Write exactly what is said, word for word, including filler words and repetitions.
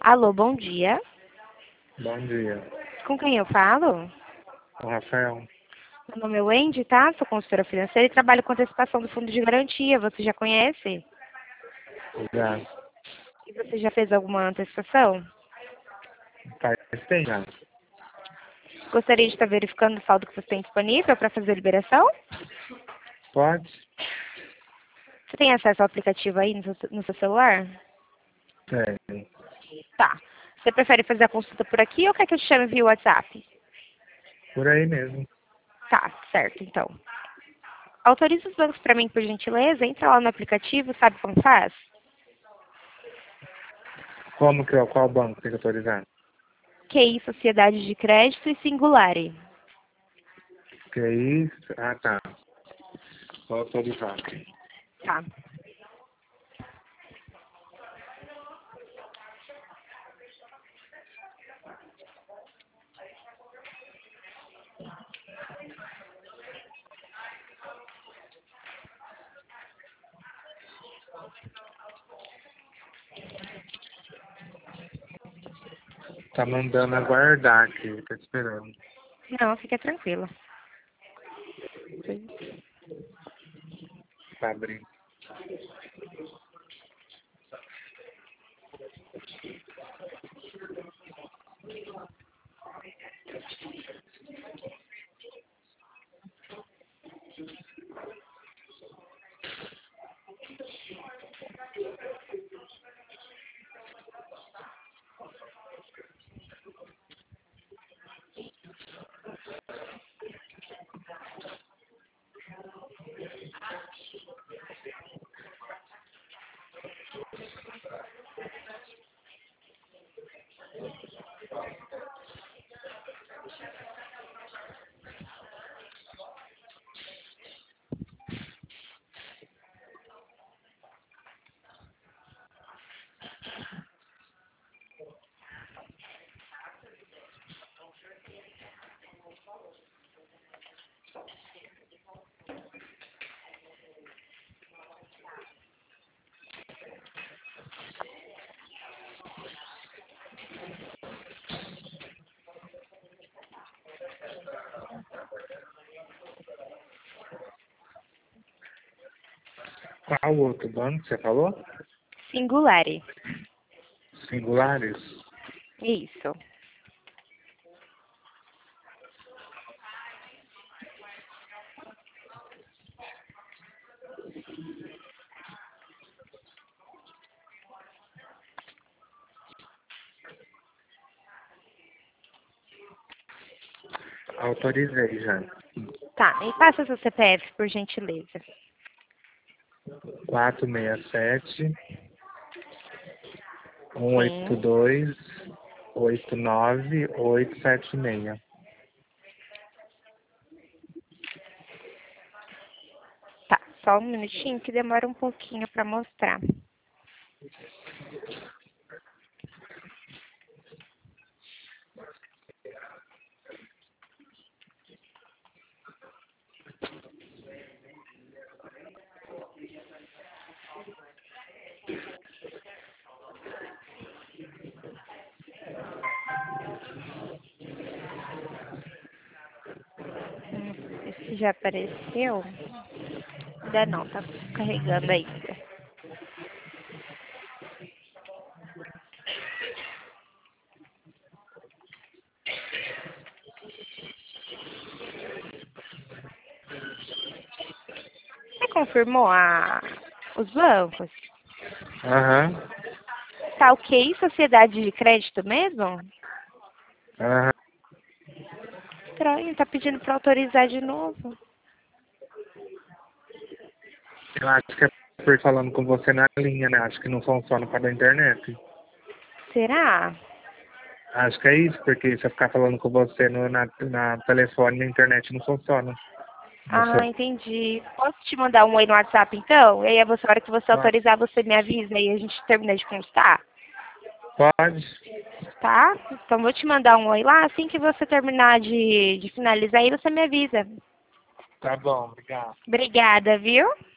Alô, bom dia. Bom dia. Com quem eu falo? O Rafael. Meu nome é Wendy, tá? Sou consultora financeira e trabalho com antecipação do fundo de garantia. Você já conhece? Já E você já fez alguma antecipação? faz tempo já. Gostaria de estar verificando o saldo que você tem disponível para fazer a liberação? Pode? Você tem acesso ao aplicativo aí no seu, no seu celular? Tem. Tá. Você prefere fazer a consulta por aqui ou quer que eu te chame via WhatsApp? Por aí mesmo. Tá, certo, então. Autoriza os bancos para mim, por gentileza. Entra lá no aplicativo, sabe como faz? Como que é? Qual banco tem que autorizar? Q I, Sociedade de Crédito e Singulare. Que é isso? Ah, tá. Vou autorizar aqui. Tá. Tá mandando aguardar aqui. Tá esperando. Não, fica tranquila. Tá abrindo. Qual o outro banco que você falou? Singulare. Singulares? Isso. Autorizei já. Tá, me passa seu C P F, por gentileza. quatro seis sete, um oito Sim. dois, oito nove, oito sete seis. Tá, só um minutinho que demora um pouquinho para mostrar. Hum, Esse já apareceu? Ainda não, tá carregando ainda. Você confirmou a... os bancos? Aham. Tá ok, sociedade de crédito mesmo? Aham. Estranho, tá pedindo para autorizar de novo. Eu acho que é por falando com você na linha, né? Acho que não funciona para da internet. Será? Acho que é isso, porque se eu ficar falando com você no, na, na telefone, na internet não funciona. No seu... Ah, entendi. Posso te mandar um oi no WhatsApp então? E aí, você, a hora que você Pode. autorizar, você me avisa e a gente termina de constar? Pode. Tá? Então, vou te mandar um oi lá. Assim que você terminar de, de finalizar aí, você me avisa. Tá bom, obrigado. Obrigada, viu?